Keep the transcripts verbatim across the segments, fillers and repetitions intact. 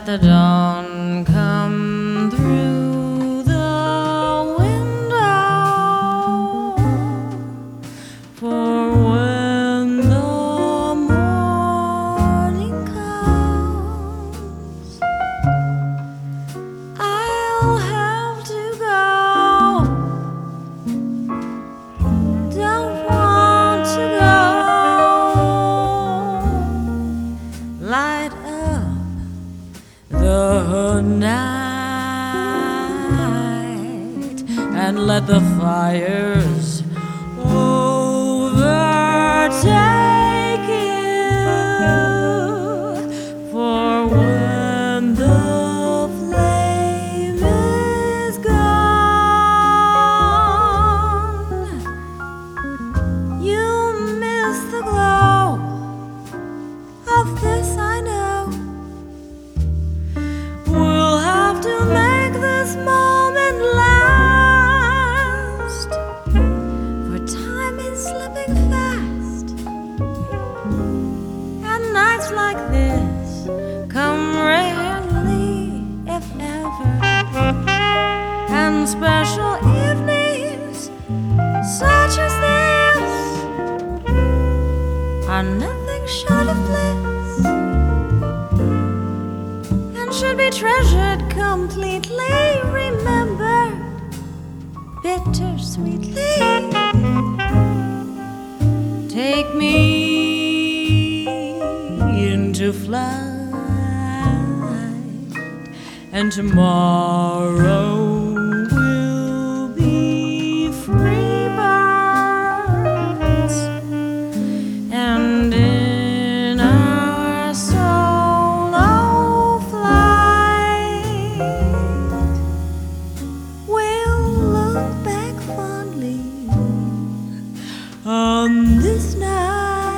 let the dawn come through the window, for when the morning comes, I'll have to go. Don't want to go. Light up the night and let the fires overtake you, for when the flame is gone, you'll miss the glow of this, I know. We'll have to make this moment last, for time is slipping fast, and nights like this come rarely, if ever, and special evenings such as this are nothing short of bliss, and should be treasured completely, remembered bittersweetly. Take me into flight, and tomorrow we'll be free birds, and in our solo flight we'll look back fondly on this night.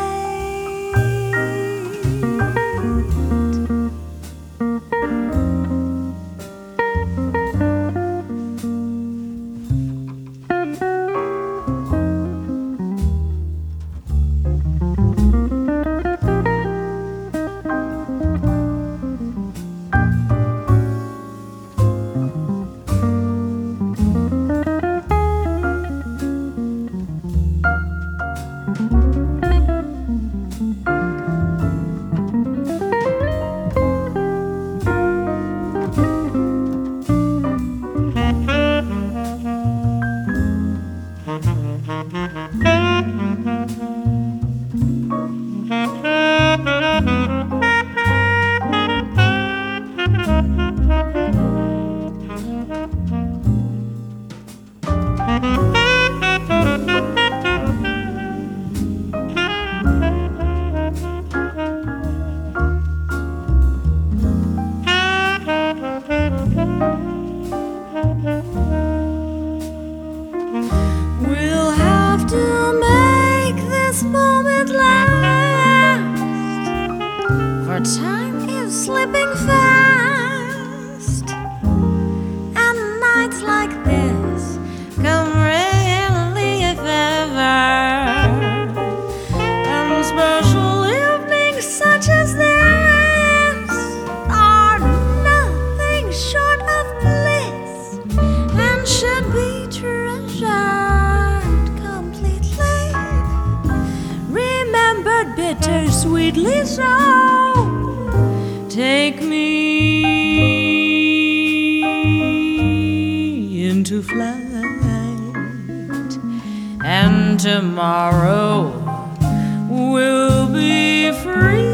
We'll have to make this moment last, for time is slipping fast, and nights like this come rarely, if ever, and special evenings such as this are nothing short of bliss, and should be treasured completely, remembered bittersweetly. So take me into flight, and tomorrow we'll be free.